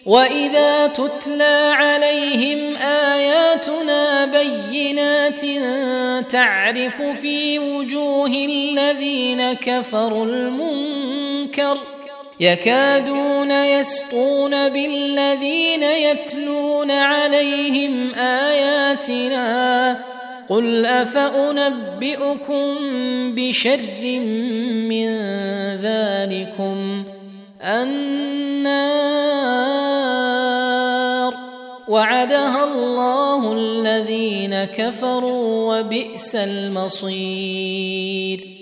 وإذا تتلى عليهم آياتنا بينات تعرف في وجوه الذين كفروا المنكر يكادون يسطون بالذين يتلون عليهم آياتنا قل أفأنبئكم بشر من ذلكم النار وعدها الله الذين كفروا وبئس المصير.